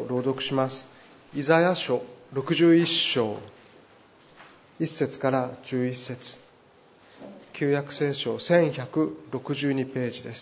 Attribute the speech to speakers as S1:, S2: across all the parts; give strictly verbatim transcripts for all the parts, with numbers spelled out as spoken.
S1: 朗読します。イザヤ書ろくじゅういっ章いっ節からじゅういっ節、旧約聖書せんひゃくろくじゅうにページです。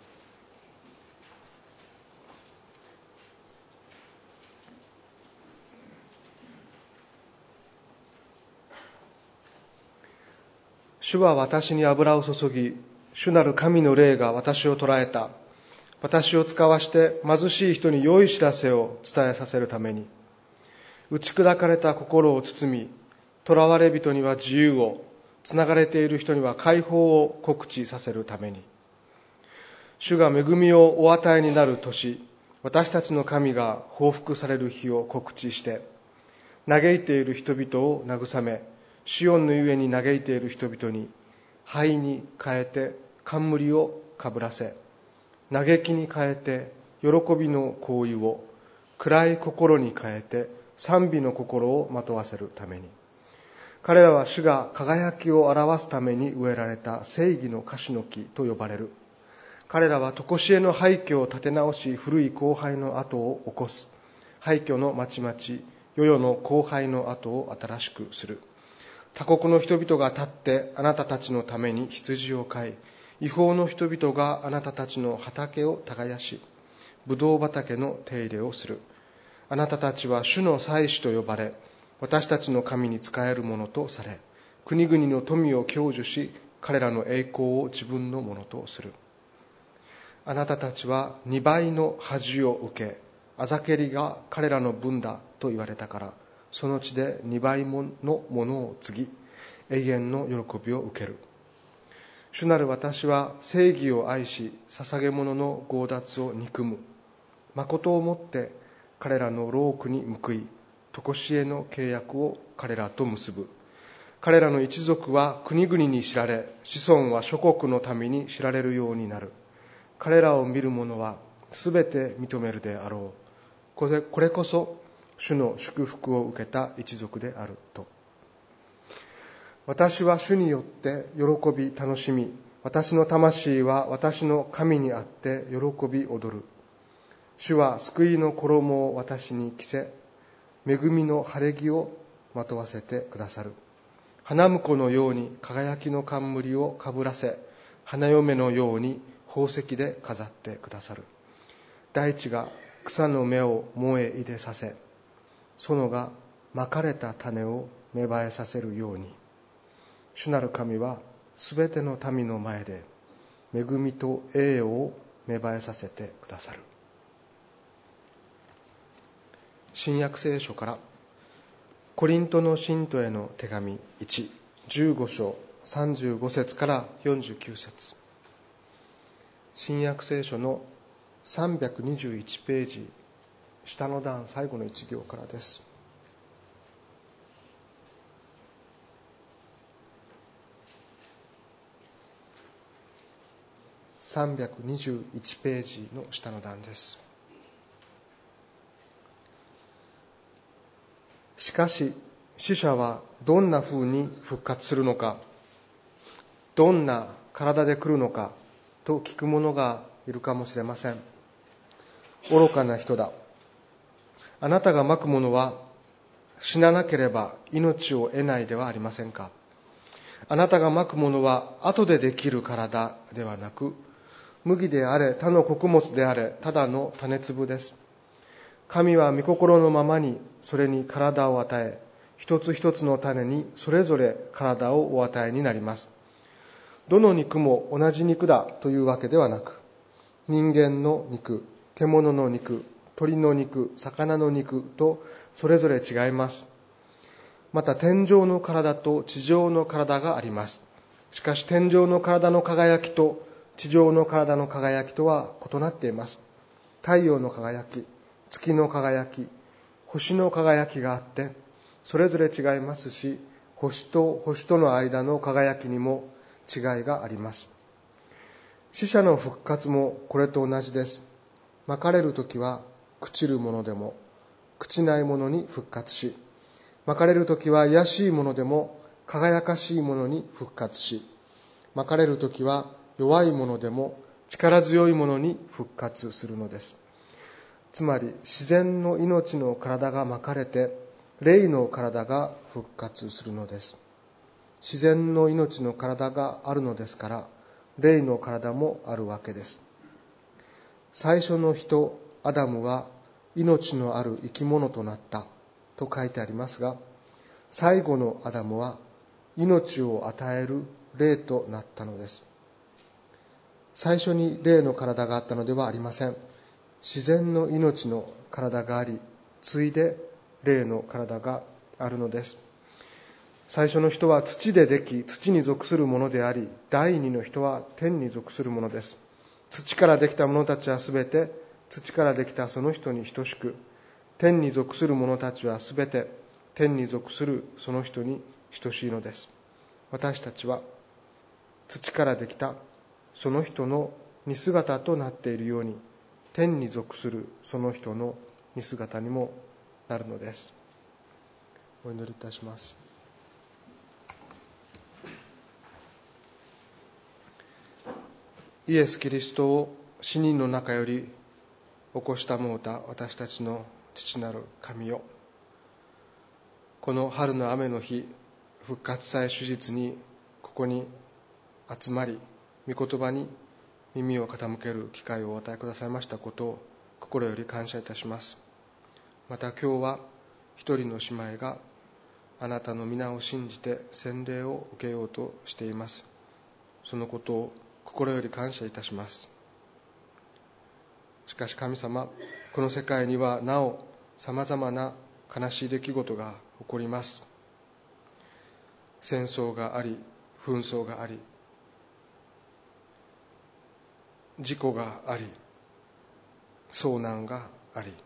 S1: 主は私に油を注ぎ、主なる神の霊が私を捉えた。私を使わして貧しい人に良い知らせを伝えさせるために、打ち砕かれた心を包み、囚われ人には自由を、つながれている人には解放を告知させるために、主が恵みをお与えになる年、私たちの神が報復される日を告知して、嘆いている人々を慰め、シオンのゆえに嘆いている人々に灰に変えて冠をかぶらせ、嘆きに変えて喜びの香油を、暗い心に変えて賛美の心をまとわせるために、彼らは主が輝きを表すために植えられた正義の樫の木と呼ばれる。彼らは常しえの廃墟を建て直し、古い荒廃の跡を起こす。廃墟の町々、世々の荒廃の跡を新しくする。他国の人々が立ってあなたたちのために羊を飼い、違法の人々があなたたちの畑を耕し、ぶどう畑の手入れをする。あなたたちは主の祭司と呼ばれ、私たちの神に仕えるものとされ、国々の富を享受し、彼らの栄光を自分のものとする。あなたたちは二倍の恥を受け、あざけりが彼らの分だと言われたから、その地で二倍のものを継ぎ、永遠の喜びを受ける。主なる私は正義を愛し、捧げ物の強奪を憎む。誠をもって彼らの労苦に報い、常しえの契約を彼らと結ぶ。彼らの一族は国々に知られ、子孫は諸国の民に知られるようになる。彼らを見る者はすべて認めるであろう。これ、これこそ主の祝福を受けた一族であると。私は主によって喜び楽しみ、私の魂は私の神にあって喜び踊る。主は救いの衣を私に着せ、恵みの晴れ着をまとわせてくださる。花婿のように輝きの冠をかぶらせ、花嫁のように宝石で飾ってくださる。大地が草の芽を燃え入れさせ、園がまかれた種を芽生えさせるように、主なる神はすべての民の前で恵みと栄誉を芽生えさせてくださる。新約聖書からコリントの信徒への手紙いち、じゅうご章さんじゅうご節からよんじゅうきゅう節。新約聖書のさんびゃくにじゅういちページ、下の段最後の一行からです。さんびゃくにじゅういちページの下の段です。しかし死者はどんな風に復活するのか、どんな体で来るのかと聞く者がいるかもしれません。愚かな人だ。あなたがまくものは死ななければ命を得ないではありませんか。あなたがまくものは後でできる体ではなく、麦であれ他の穀物であれただの種粒です。神は御心のままにそれに体を与え、一つ一つの種にそれぞれ体をお与えになります。どの肉も同じ肉だというわけではなく、人間の肉、獣の肉、鳥の肉、魚の肉とそれぞれ違います。また天上の体と地上の体があります。しかし天上の体の輝きと地上の体の輝きとは異なっています。太陽の輝き、月の輝き、星の輝きがあってそれぞれ違いますし、星と星との間の輝きにも違いがあります。死者の復活もこれと同じです。まかれるときは朽ちるものでも朽ちないものに復活し、まかれるときは卑しいものでも輝かしいものに復活し、まかれるときは弱いものでも力強いものに復活するのです。 つまり自然の命の体がまかれて霊の体が復活するのです。自然の命の体があるのですから霊の体もあるわけです。最初の人アダムは命のある生き物となったと書いてありますが、最後のアダムは命を与える霊となったのです。最初に霊の体があったのではありません。自然の命の体があり、次いで霊の体があるのです。最初の人は土ででき、土に属するものであり、第二の人は天に属するものです。土からできた者たちはすべて土からできたその人に等しく、天に属する者たちはすべて天に属するその人に等しいのです。私たちは土からできたその人の似姿となっているように、天に属するその人の似姿にもなるのです。お祈りいたします。イエス・キリストを死人の中より起こしたもうた私たちの父なる神よ、この春の雨の日、復活祭手術にここに集まり、御言葉に耳を傾ける機会をお与えくださいましたことを心より感謝いたします。また今日は一人の姉妹があなたの皆を信じて洗礼を受けようとしています。そのことを心より感謝いたします。しかし神様、この世界にはなおさまざまな悲しい出来事が起こります。戦争があり、紛争があり、事故があり、遭難があり、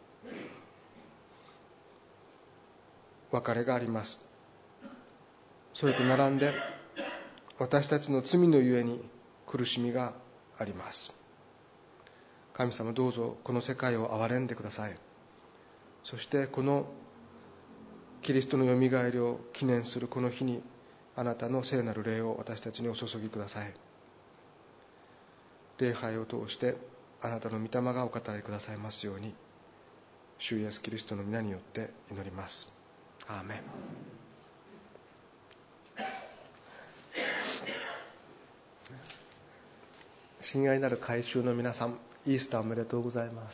S1: 別れがあります。それと並んで私たちの罪のゆえに苦しみがあります。神様、どうぞこの世界を憐れんでください。そしてこのキリストのよみがえりを記念するこの日に、あなたの聖なる霊を私たちにお注ぎください。礼拝を通してあなたの御霊がお語りくださいますように、主イエスキリストの皆によって祈ります。アーメン。親愛なる改宗の皆さん、イースターおめでとうございます。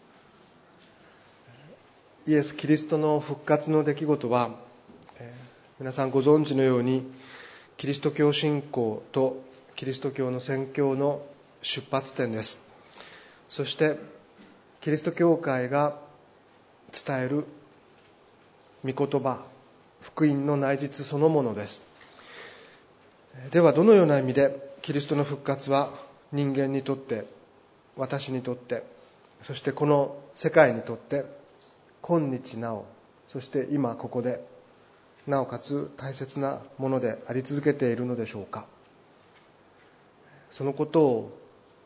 S1: イエス・キリストの復活の出来事は、えー、皆さんご存知のように、キリスト教信仰とキリスト教の宣教の出発点です。そしてキリスト教会が伝える御言葉、福音の内実そのものです。ではどのような意味でキリストの復活は人間にとって、私にとって、そしてこの世界にとって今日なお、そして今ここでなおかつ大切なものであり続けているのでしょうか。そのことを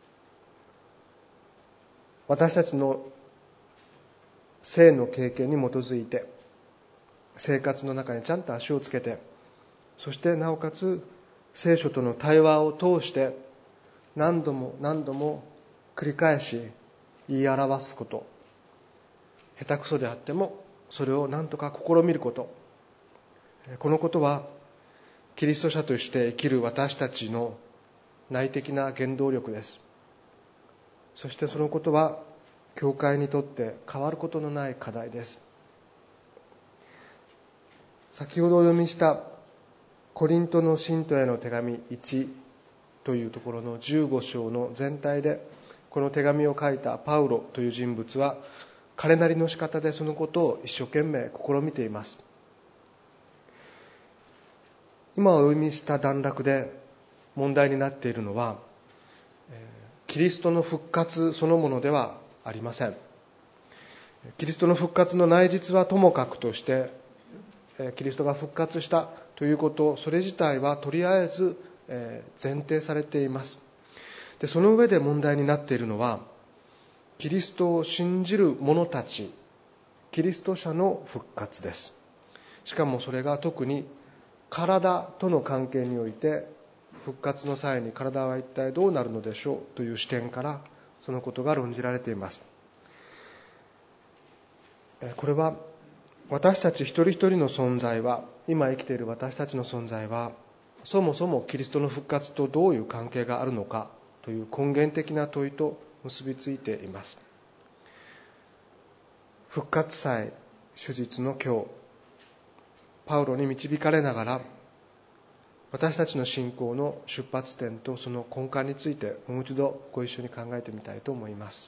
S1: 私たちの生の経験に基づいて、生活の中にちゃんと足をつけて、そしてなおかつ聖書との対話を通して何度も何度も繰り返し言い表すこと、下手くそであってもそれを何とか試みること、このことはキリスト者として生きる私たちの内的な原動力です。そしてそのことは教会にとって変わることのない課題です。先ほどお読みしたコリントの信徒への手紙いちというところのじゅうご章の全体で、この手紙を書いたパウロという人物は彼なりの仕方でそのことを一生懸命試みています。今お読みした段落で問題になっているのは、キリストの復活そのものではありません。キリストの復活の内実はともかくとして、キリストが復活したということ、それ自体はとりあえず前提されています。で、その上で問題になっているのは、キリストを信じる者たち、キリスト者の復活です。しかもそれが特に体との関係において、復活の際に体は一体どうなるのでしょうという視点からそのことが論じられています。 これは私たち一人一人の存在は、今生きている私たちの存在は、そもそもキリストの復活とどういう関係があるのかという根源的な問いと結びついています。復活祭主日の今日、パウロに導かれながら、私たちの信仰の出発点とその根幹についてもう一度ご一緒に考えてみたいと思います。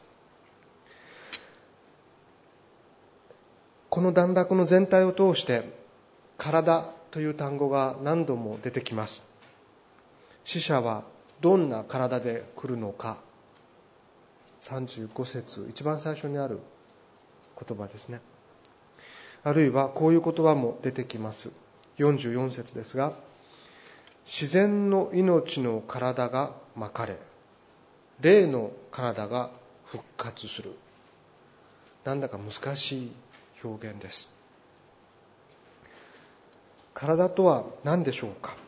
S1: この段落の全体を通して体という単語が何度も出てきます。死者はどんな体で来るのか、さんじゅうご節、一番最初にある言葉ですね。あるいはこういう言葉も出てきます。よんじゅうよん節ですが、自然の命の体がまかれ、霊の体が復活する。なんだか難しい表現です。体とは何でしょうか。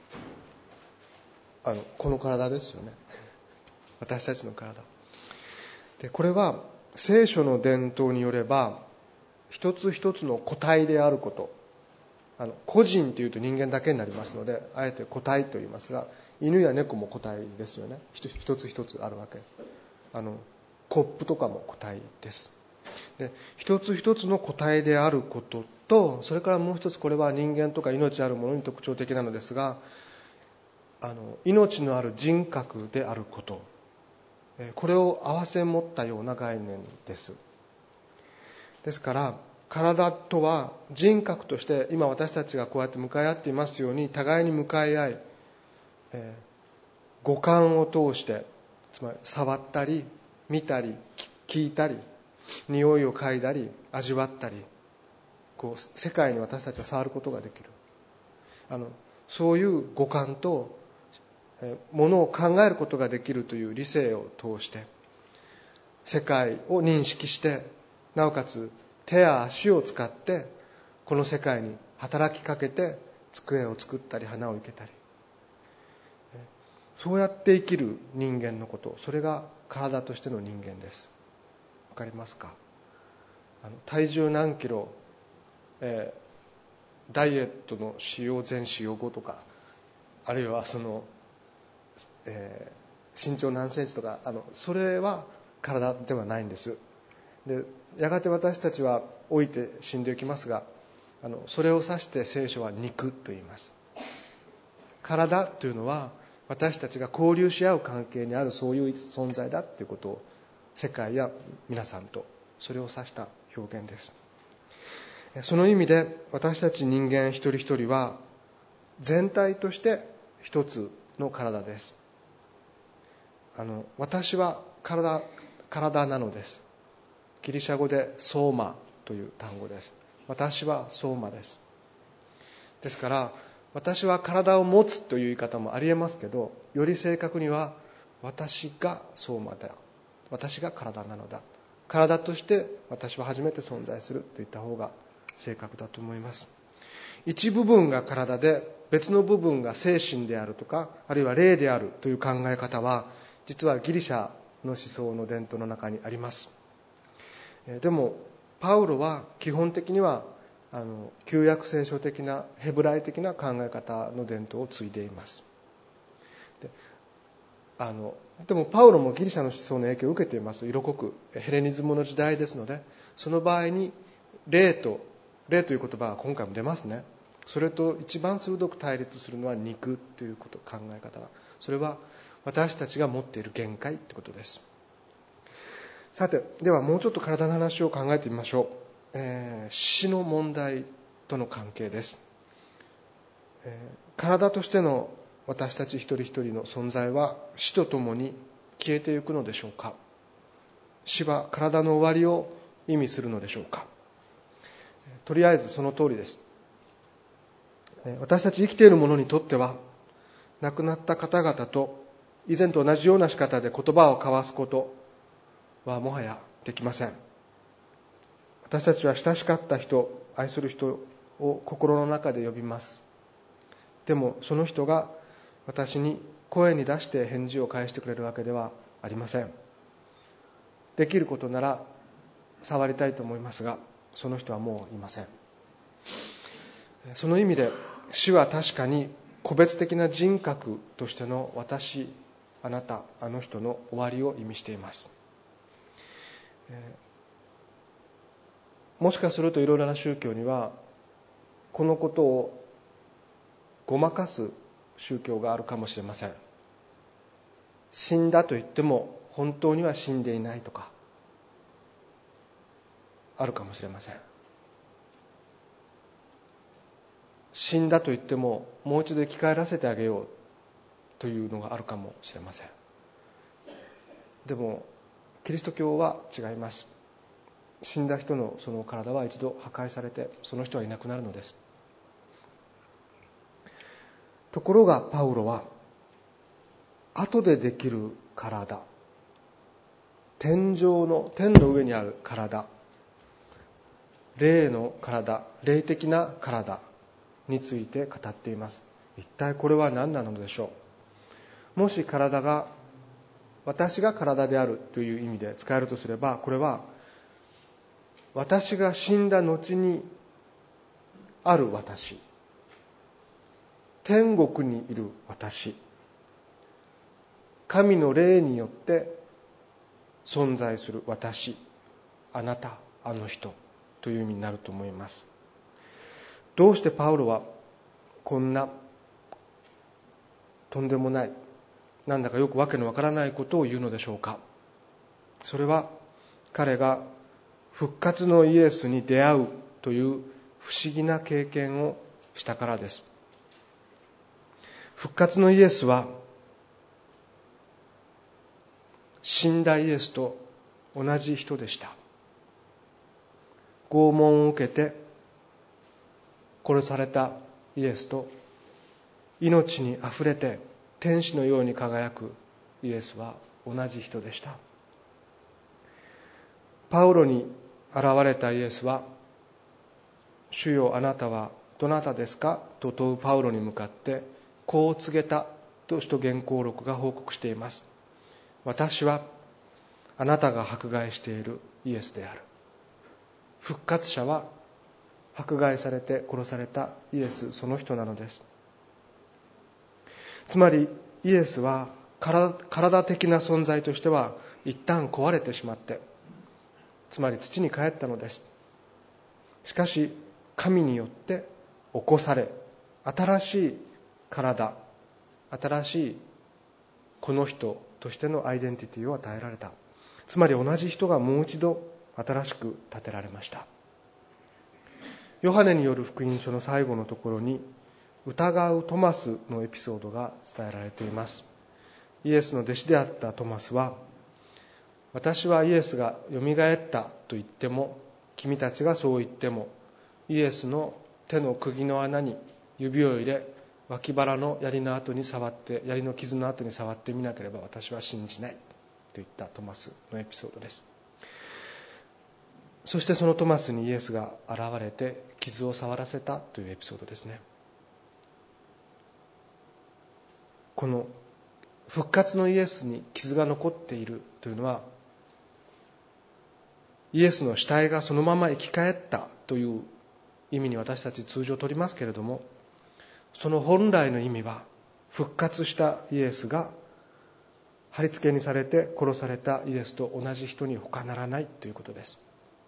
S1: あのこの体ですよね。私たちの体で、これは聖書の伝統によれば一つ一つの個体であること、あの個人というと人間だけになりますので、あえて個体と言いますが、犬や猫も個体ですよね。一つ一つあるわけ。あのコップとかも個体です。で、一つ一つの個体であることと、それからもう一つ、これは人間とか命あるものに特徴的なのですが、あの命のある人格であること、これを併せ持ったような概念です。ですから体とは人格として今私たちがこうやって向かい合っていますように、互いに向かい合い、えー、五感を通して、つまり触ったり見たり聞いたり匂いを嗅いだり味わったり、こう世界に私たちは触ることができる。あのそういう五感とものを考えることができるという理性を通して世界を認識して、なおかつ手や足を使ってこの世界に働きかけて机を作ったり花を生けたり、そうやって生きる人間のこと、それが体としての人間です。わかりますか。あの体重何キロ、えー、ダイエットの使用前使用後とか、あるいはそのえー、身長何センチとか、あのそれは体ではないんです。で、やがて私たちは老いて死んでいきますが、あのそれを指して聖書は肉と言います。体というのは私たちが交流し合う関係にある、そういう存在だということを、世界や皆さんとそれを指した表現です。その意味で私たち人間一人一人は全体として一つの体です。あの私は 体, 体なのです。ギリシャ語でソーマという単語です。私はソーマです。ですから私は体を持つという言い方もありえますけど、より正確には私がソーマだ、私が体なのだ、体として私は初めて存在するといった方が正確だと思います。一部分が体で別の部分が精神であるとか、あるいは霊であるという考え方は実はギリシャの思想の伝統の中にあります。でもパウロは基本的にはあの旧約聖書的なヘブライ的な考え方の伝統を継いでいます。であのでもパウロもギリシャの思想の影響を受けています。色濃くヘレニズムの時代ですので、その場合に霊と霊という言葉が今回も出ますね。それと一番鋭く対立するのは肉ということ考え方。それは私たちが持っている限界ということです。さて、ではもうちょっと体の話を考えてみましょう。えー、死の問題との関係です。えー、体としての私たち一人一人の存在は死とともに消えていくのでしょうか。死は体の終わりを意味するのでしょうか。とりあえずその通りです。私たち生きている者にとっては、亡くなった方々と以前と同じような仕方で言葉を交わすことはもはやできません。私たちは親しかった人、愛する人を心の中で呼びます。でもその人が私に声に出して返事を返してくれるわけではありません。できることなら触りたいと思いますが、 その人はもういません。その意味で死は確かに個別的な人格としての私、あなた、あの人の終わりを意味しています。もしかするといろいろな宗教にはこのことをごまかす宗教があるかもしれません。死んだと言っても本当には死んでいないとかあるかもしれません。死んだと言ってももう一度生き返らせてあげようというのがあるかもしれません。でもキリスト教は違います。死んだ人のその体は一度破壊されてその人はいなくなるのです。ところがパウロは後でできる体、天上の天の上にある体、霊の体、霊的な体について語っています。一体これは何なのでしょう。もし体が私が体であるという意味で使えるとすれば、これは私が死んだ後にある私、天国にいる私、神の霊によって存在する私、あなた、あの人という意味になると思います。どうしてパウロはこんなとんでもない、なんだかよくわけのわからないことを言うのでしょうか。それは彼が復活のイエスに出会うという不思議な経験をしたからです。復活のイエスは死んだイエスと同じ人でした。拷問を受けて殺されたイエスと命にあふれて天使のように輝くイエスは同じ人でした。パウロに現れたイエスは、主よあなたはどなたですかと問うパウロに向かってこう告げたと使徒言行録が報告しています。私はあなたが迫害しているイエスである。復活者は迫害されて殺されたイエスその人なのです。つまりイエスは体的な存在としては一旦壊れてしまって、つまり土に帰ったのです。しかし神によって起こされ、新しい体、新しいこの人としてのアイデンティティを与えられた。つまり同じ人がもう一度新しく立てられました。ヨハネによる福音書の最後のところに疑うトマスのエピソードが伝えられています。イエスの弟子であったトマスは、私はイエスがよみがえったと言っても、君たちがそう言っても、イエスの手の釘の穴に指を入れ、脇腹の槍の跡に触って槍の傷の跡に触ってみなければ私は信じないと言ったトマスのエピソードです。そしてそのトマスにイエスが現れて傷を触らせたというエピソードですね。この復活のイエスに傷が残っているというのは、イエスの死体がそのまま生き返ったという意味に私たち通常取りますけれども、その本来の意味は復活したイエスが貼り付けにされて殺されたイエスと同じ人に他ならないということです。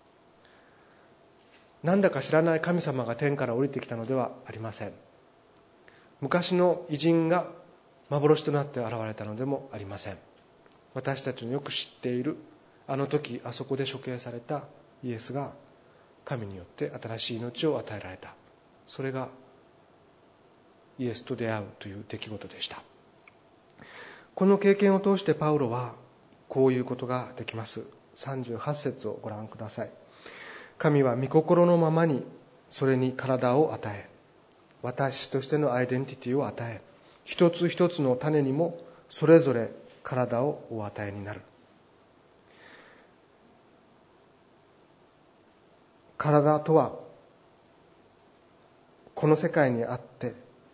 S1: なんだか知らない神様が天から降りてきたのではありません。昔の偉人が幻となって現れたのでもありません。私たちのよく知っているあの時あそこで処刑されたイエスが神によって新しい命を与えられた。それがイエスと出会うという出来事でした。この経験を通してパウロはこういうことができます。さんじゅうはち節をご覧ください。神は御心のままにそれに体を与え、私としてのアイデンティティを与え、一つ一つの種にもそれぞれ体をお与えになる。体とはこの世界にあって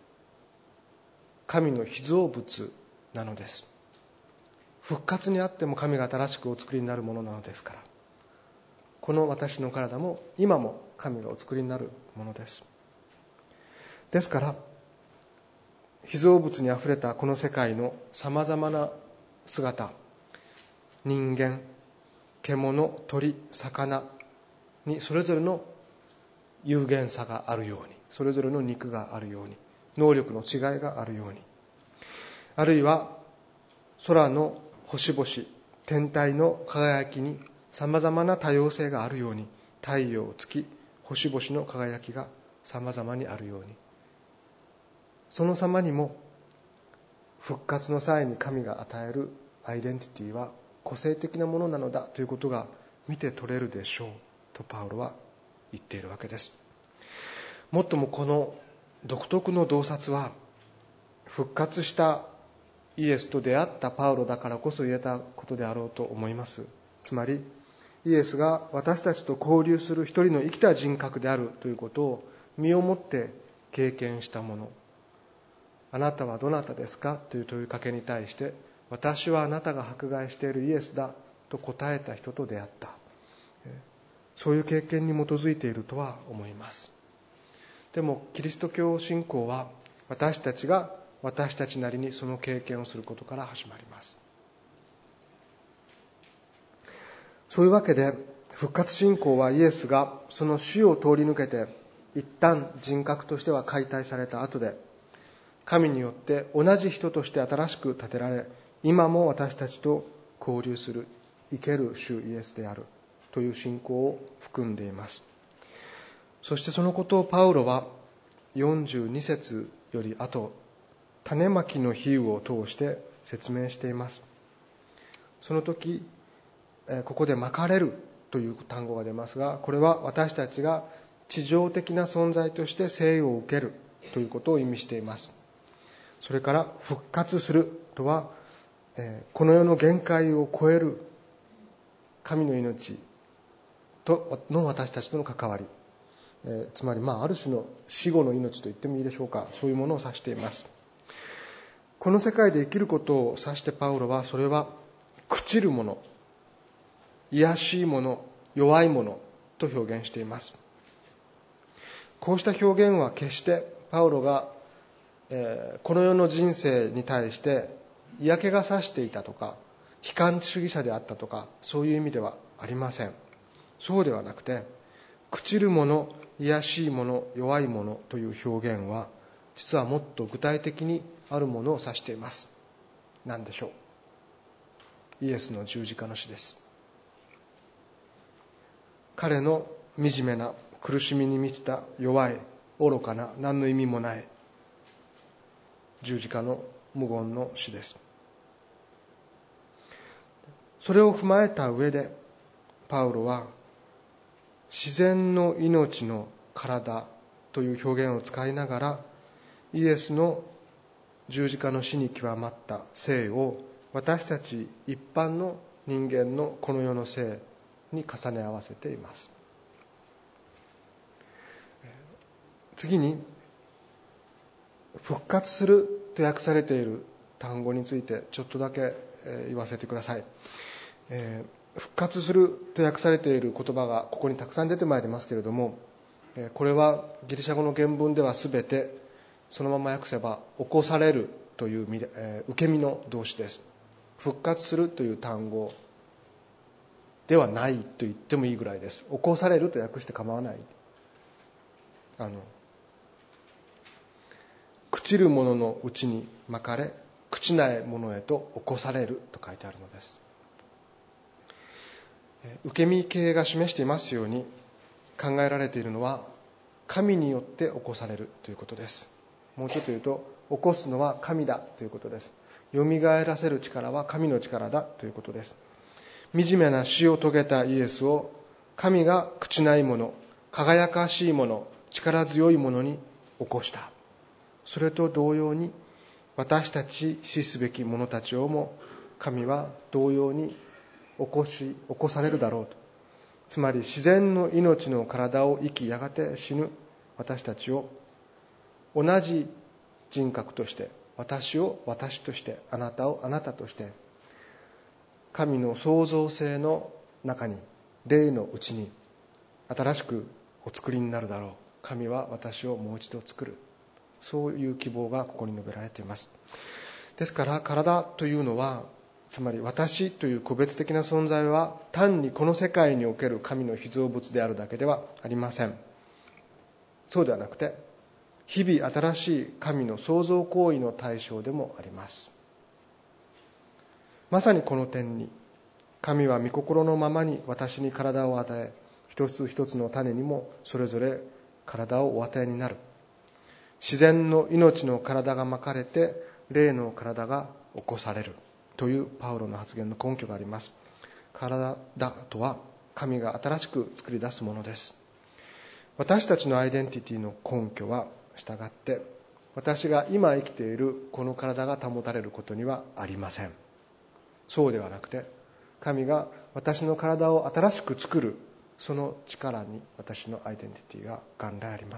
S1: 神の被造物なのです。復活にあっても神が新しくお作りになるものなのですから。 この私の体も今も神がお作りになるものです。ですから被造物にあふれたこの世界のさまざまな姿、人間、獣、鳥、魚にそれぞれの有限さがあるように、それぞれの肉があるように、能力の違いがあるように、あるいは空の星々、天体の輝きにさまざまな多様性があるように、太陽、月、星々の輝きがさまざまにあるように、その様にも復活の際に神が与えるアイデンティティは個性的なものなのだということが見て取れるでしょうとパウロは言っているわけです。もっともこの独特の洞察は復活したイエスと出会ったパウロだからこそ言えたことであろうと思います。つまりイエスが私たちと交流する一人の生きた人格であるということを身をもって経験したもの。あなたはどなたですかという問いかけに対して、私はあなたが迫害しているイエスだと答えた人と出会った。そういう経験に基づいているとは思います。でもキリスト教信仰は私たちが私たちなりにその経験をすることから始まります。そういうわけで復活信仰はイエスがその死を通り抜けて一旦人格としては解体された後で、神によって同じ人として新しく建てられ、今も私たちと交流する生ける主イエスであるという信仰を含んでいます。そしてそのことをパウロはよんじゅうに節より後、種まきの比喩を通して説明しています。その時ここでまかれるという単語が出ますが、これは私たちが地上的な存在として生を受けるということを意味しています。それから復活するとは、この世の限界を超える神の命との私たちとの関わり、つまりまあある種の死後の命と言ってもいいでしょうか、そういうものを指しています。この世界で生きることを指してパウロは、それは朽ちるもの、卑しいもの、弱いものと表現しています。こうした表現は決してパウロがこの世の人生に対して嫌気がさしていたとか悲観主義者であったとか、そういう意味ではありません。そうではなくて、朽ちるもの、卑しいもの、弱いものという表現は実はもっと具体的にあるものを指しています。何でしょう。イエスの十字架の死です。彼の惨めな苦しみに満ちた弱い愚かな何の意味もない十字架の無言の死です。それを踏まえた上でパウロは自然の命の体という表現を使いながら、イエスの十字架の死に極まった生を私たち一般の人間のこの世の生に重ね合わせています。次に復活すると訳されている単語についてちょっとだけ言わせてください。えー、復活すると訳されている言葉がここにたくさん出てまいりますけれども、これはギリシャ語の原文ではすべてそのまま訳せば起こされるという、えー、受け身の動詞です。復活するという単語ではないと言ってもいいぐらいです。起こされると訳して構わない。あの朽ちるもののうちにまかれ、朽ちないものへと起こされると書いてあるのです。受け身形が示していますように、考えられているのは神によって起こされるということです。もうちょっと言うと、起こすのは神だということです。よみがえらせる力は神の力だということです。惨めな死を遂げたイエスを神が朽ちないもの、輝かしいもの、力強いものに起こした。それと同様に私たち死すべき者たちをも神は同様に起こし起こされるだろうと。つまり自然の命の体を生き、やがて死ぬ私たちを同じ人格として、私を私として、あなたをあなたとして、神の創造性の中に霊のうちに新しくお作りになるだろう。神は私をもう一度作る。そういう希望がここに述べられています。ですから体というのは、つまり私という個別的な存在は単にこの世界における神の被造物であるだけではありません。そうではなくて、日々新しい神の創造行為の対象でもあります。まさにこの点に、神は御心のままに私に体を与え、一つ一つの種にもそれぞれ体をお与えになる。自然の命の体がまかれて、霊の体が起こされるというパウロの発言の根拠があります。体とは神が新しく作り出すものです。私たちのアイデンティティの根拠は、したがって私が今生きているこの体が保たれることにはありません。そうではなくて、神が私の体を新しく作る、その力に私のアイデンティティが元来あります。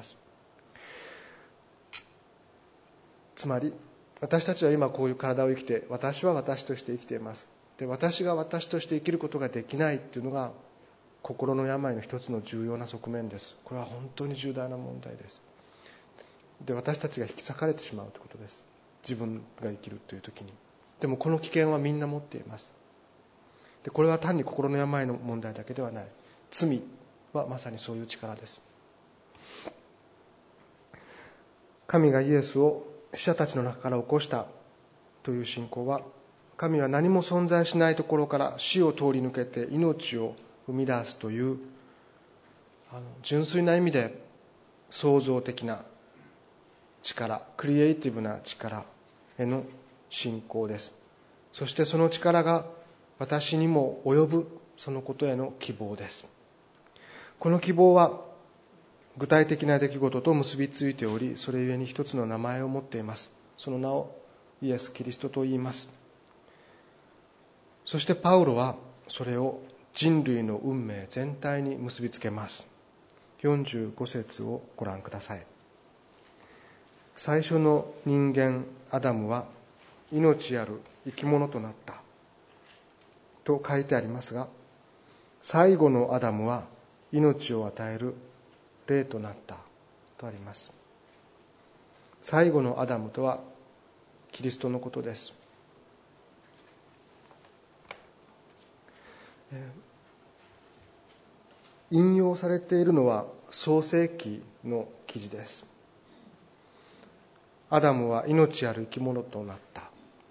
S1: つまり私たちは今こういう体を生きて、私は私として生きています。で、私が私として生きることができないというのが心の病の一つの重要な側面です。これは本当に重大な問題です。で、私たちが引き裂かれてしまうということです。自分が生きるという時に。でもこの危険はみんな持っています。で、これは単に心の病の問題だけではない。罪はまさにそういう力です。神がイエスを死者たちの中から起こしたという信仰は、神は何も存在しないところから死を通り抜けて命を生み出すというあの純粋な意味で創造的な力、クリエイティブな力への信仰です。そしてその力が私にも及ぶ、そのことへの希望です。この希望は具体的な出来事と結びついており、それゆえに一つの名前を持っています。その名をイエス・キリストと言います。そしてパウロはそれを人類の運命全体に結びつけます。よんじゅうご節をご覧ください。最初の人間アダムは命ある生き物となったと書いてありますが、最後のアダムは命を与える霊となったとあります。最後のアダムとはキリストのことです。引用されているのは創世記の記事です。アダムは命ある生き物となった。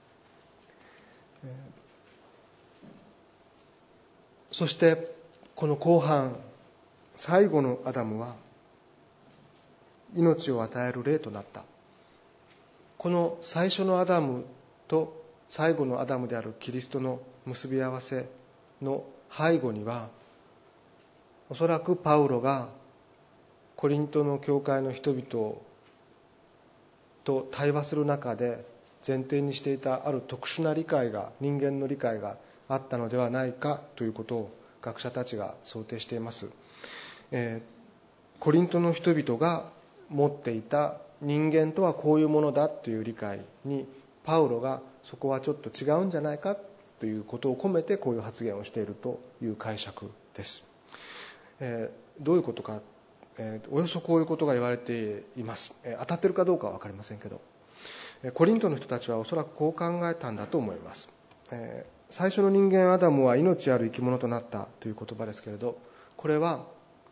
S1: そしてこの後半、最後のアダムは命を与える霊となった。この最初のアダムと最後のアダムであるキリストの結び合わせの背後には、おそらくパウロがコリントの教会の人々と対話する中で前提にしていたある特殊な理解が、人間の理解があったのではないかということを学者たちが想定しています。えー、コリントの人々が持っていた人間とはこういうものだという理解に、パウロがそこはちょっと違うんじゃないかということを込めてこういう発言をしているという解釈です。えー、どういうことか、えー、およそこういうことが言われています。えー、当たってるかどうかは分かりませんけど、えー、コリントの人たちはおそらくこう考えたんだと思います。えー、最初の人間アダムは命ある生き物となったという言葉ですけれど、これは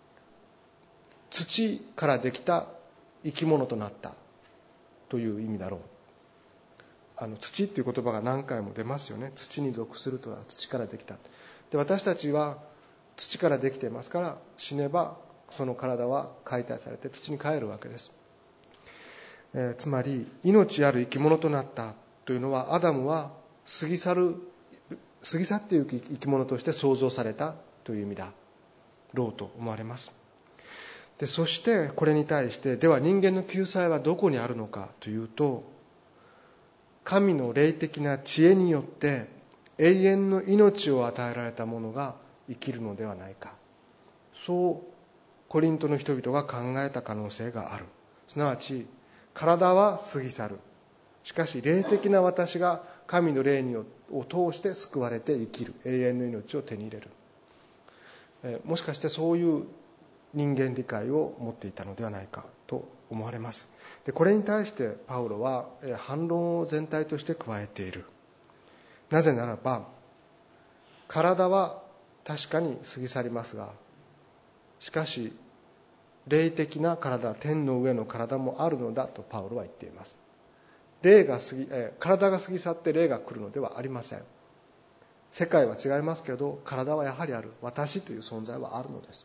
S1: 土からできた生き物となったという意味だろう。あの土っていう言葉が何回も出ますよね。土に属するとは土からできた。で、私たちは土からできていますから、死ねばその体は解体されて土に帰るわけです。えー、つまり命ある生き物となったというのは、アダムは過ぎ去る過ぎ去っていく生き物として創造されたという意味だろうと思われます。で、そしてこれに対して、では人間の救済はどこにあるのかというと、神の霊的な知恵によって永遠の命を与えられた者が生きるのではないか、そうコリントの人々が考えた可能性がある。すなわち体は過ぎ去る、しかし霊的な私が神の霊を通して救われて生きる、永遠の命を手に入れる。 もしかしてそういう人間理解を持っていたのではないかと思われます。でこれに対してパウロは反論を全体として加えている。なぜならば、体は確かに過ぎ去りますが、しかし霊的な体、天の上の体もあるのだとパウロは言っています。霊が過ぎ、え体が過ぎ去って霊が来るのではありません。世界は違いますけど、体はやはりある。私という存在はあるのです。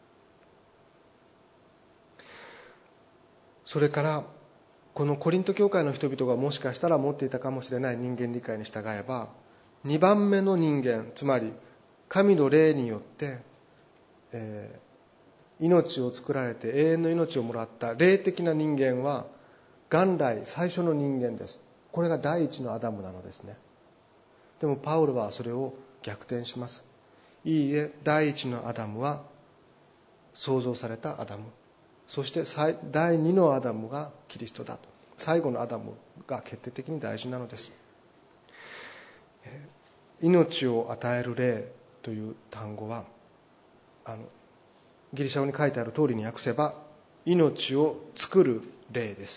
S1: それからこのコリント教会の人々がもしかしたら持っていたかもしれない人間理解に従えば、にばんめの人間、つまり神の霊によって、えー、命を作られて永遠の命をもらった霊的な人間は元来最初の人間です。これが第一のアダムなのですね。でもパウロはそれを逆転します。いいえ、第一のアダムは創造されたアダム、そして第二のアダムがキリストだと。最後のアダムが決定的に大事なのです。命を与える霊という単語は、あのギリシャ語に書いてある通りに訳せば、命を作る霊です。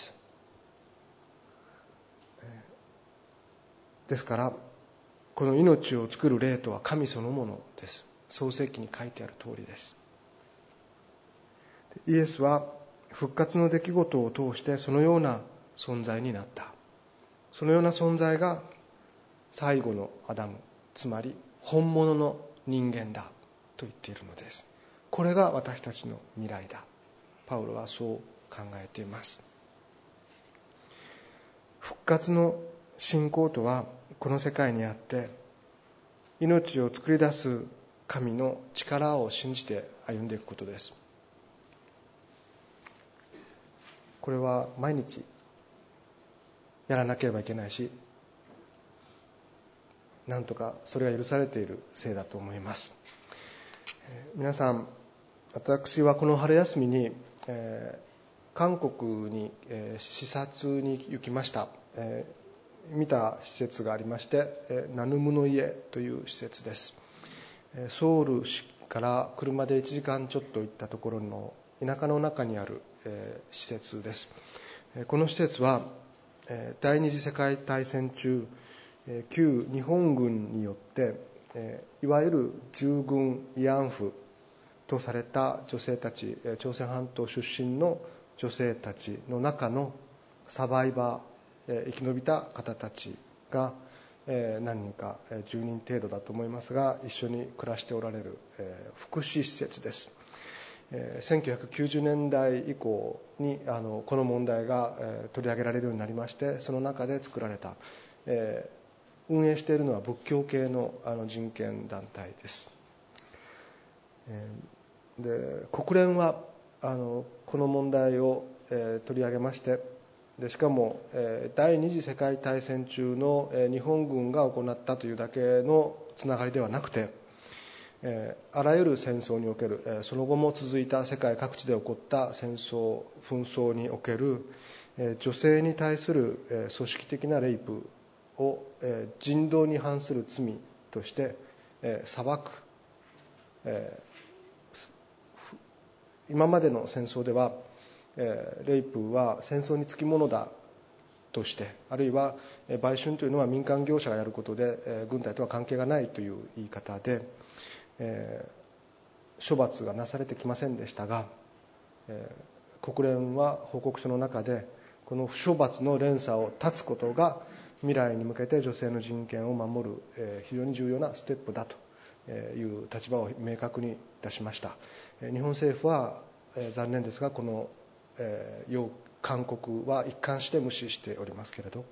S1: ですからこの命を作る霊とは神そのものです。創世記に書いてある通りです。イエスは復活の出来事を通してそのような存在になった。そのような存在が最後のアダム、つまり本物の人間だと言っているのです。これが私たちの未来だ。パウロはそう考えています。復活の信仰とは、この世界にあって命を作り出す神の力を信じて歩んでいくことです。これは毎日やらなければいけないし、なんとかそれが許されているせいだと思います。皆さん、私はこの春休みに、えー、韓国に、えー、視察に行きました。えー見た施設がありまして、ナヌムの家という施設です。ソウル市から車でいちじかんちょっと行ったところの田舎の中にある施設です。この施設は第二次世界大戦中、旧日本軍によっていわゆる従軍慰安婦とされた女性たち、朝鮮半島出身の女性たちの中のサバイバー、生き延びた方たちが何人か、じゅうにん程度だと思いますが、一緒に暮らしておられる福祉施設です。せんきゅうひゃくきゅうじゅうねんだい以降にあのこの問題が取り上げられるようになりまして、その中で作られた、運営しているのは仏教系のあの人権団体です。で国連はあのこの問題を取り上げまして、でしかも第二次世界大戦中の日本軍が行ったというだけのつながりではなくて、あらゆる戦争における、その後も続いた世界各地で起こった戦争紛争における女性に対する組織的なレイプを人道に反する罪として裁く。今までの戦争ではレイプは戦争につきものだとして、あるいは売春というのは民間業者がやることで軍隊とは関係がないという言い方で処罰がなされてきませんでしたが、国連は報告書の中でこの不処罰の連鎖を断つことが未来に向けて女性の人権を守る非常に重要なステップだという立場を明確に出しました。日本政府は残念ですがこの要勧告は一貫して無視しておりますけれど、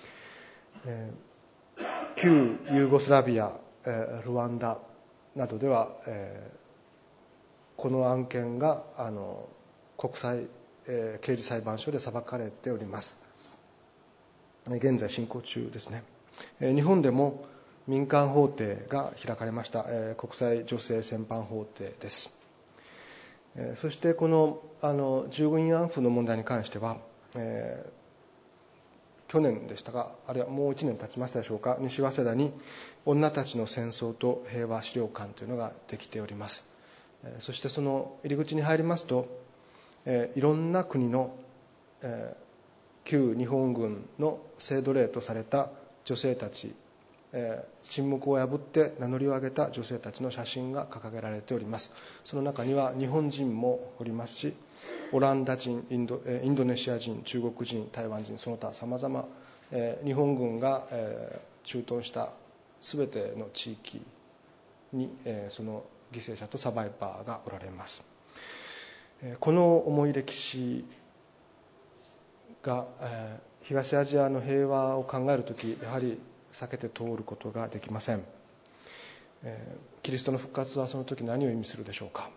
S1: 旧ユーゴスラビア、ルワンダなどではこの案件があの国際刑事裁判所で裁かれております。現在進行中ですね。日本でも民間法廷が開かれました。国際女性戦犯法廷です。そしてこのあの従軍慰安婦の問題に関しては、えー、去年でしたが、あるいはもういちねん経ちましたでしょうか、西早稲田に女たちの戦争と平和資料館というのができております。 そしてその入り口に入りますと、いろんな国の旧日本軍の性奴隷とされた女性たち、沈黙を破って名乗りを上げた女性たちの写真が掲げられております。その中には日本人もおりますし、オランダ人、インド、インドネシア人、中国人、台湾人、その他さまざま日本軍が駐屯したすべての地域にその犠牲者とサバイバーがおられます。この重い歴史が東アジアの平和を考えるとき、やはり避けて通ることができません。キリストの復活はその時何を意味するでしょうか。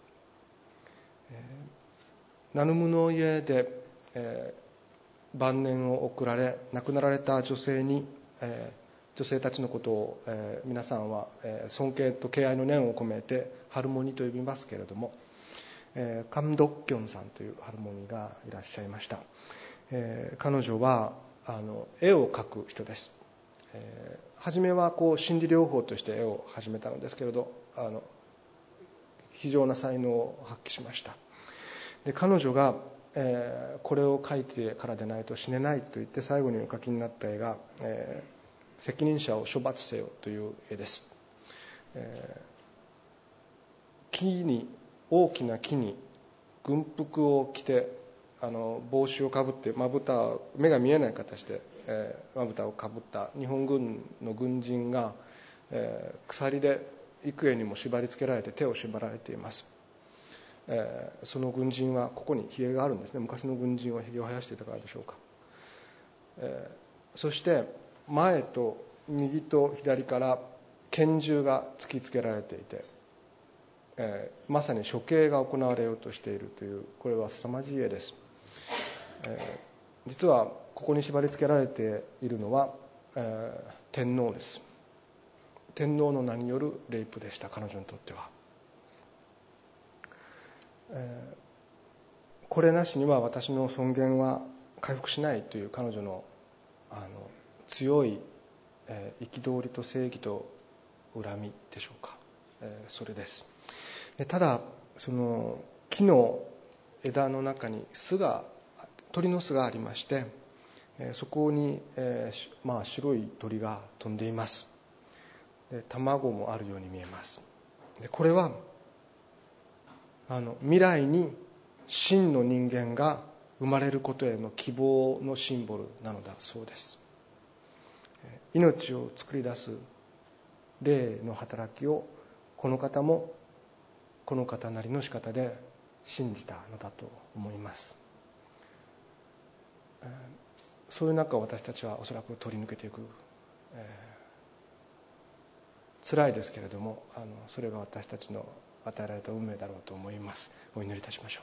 S1: ナヌムの家で晩年を送られ亡くなられた女性に、女性たちのことを皆さんは尊敬と敬愛の念を込めてハルモニと呼びますけれども、カムドッキョンさんというハルモニがいらっしゃいました。彼女はあの絵を描く人です。えー、初めはこう心理療法として絵を始めたのですけれど、あの非常な才能を発揮しました。で彼女が、えー、これを描いてからでないと死ねないと言って最後にお描きになった絵が、えー、責任者を処罰せよという絵です。えー、木に大きな木に軍服を着てあの帽子をかぶってまぶた目が見えない形でまぶたをかぶった日本軍の軍人が、えー、鎖で幾重にも縛り付けられて手を縛られています。えー、その軍人はここにひげがあるんですね。昔の軍人はひげを生やしていたからでしょうか。えー、そして前と右と左から拳銃が突きつけられていて、えー、まさに処刑が行われようとしているという、これは凄まじい絵です。えー、実はここに縛り付けられているのは、えー、天皇です。天皇の名によるレイプでした。彼女にとっては、えー、これなしには私の尊厳は回復しないという彼女の、あの強い憤りと正義と恨みでしょうか、えー、それです。でただその木の枝の中に巣が鳥の巣がありまして、そこに、えーまあ、白い鳥が飛んでいます。で卵もあるように見えます。でこれはあの未来に真の人間が生まれることへの希望のシンボルなのだそうです。命を作り出す霊の働きをこの方もこの方なりの仕方で信じたのだと思います。そういう中を私たちはおそらく取り抜けていく、えー、辛いですけれども、あのそれが私たちの与えられた運命だろうと思います。お祈りいたしましょ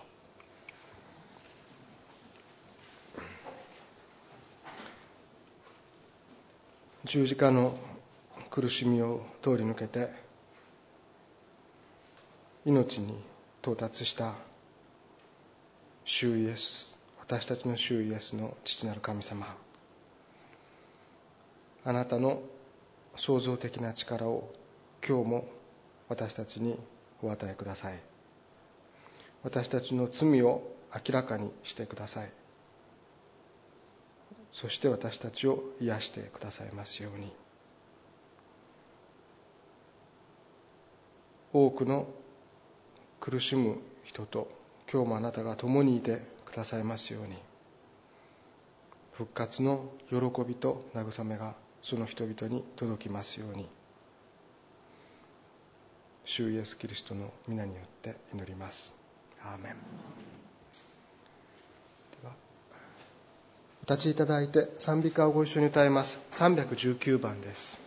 S1: う。十字架の苦しみを通り抜けて命に到達した主イエス、私たちの主イエスの父なる神様、あなたの創造的な力を今日も私たちにお与えください。私たちの罪を明らかにしてください。そして私たちを癒してくださいますように。多くの苦しむ人と今日もあなたが共にいてくださいますように。復活の喜びと慰めがその人々に届きますように。主イエスキリストの皆によって祈ります。アーメン。ではお立ちいただいて賛美歌をご一緒に歌います。さんびゃくじゅうきゅうばんです。